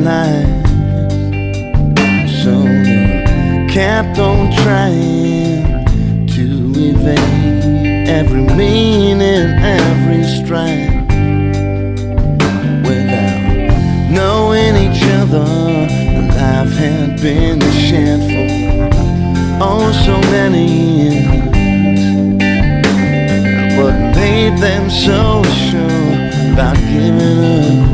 lives. So they kept on trying to evade every meaning, every strife. Without knowing each other, life had been shared for oh so many years. What made them so sure about giving up?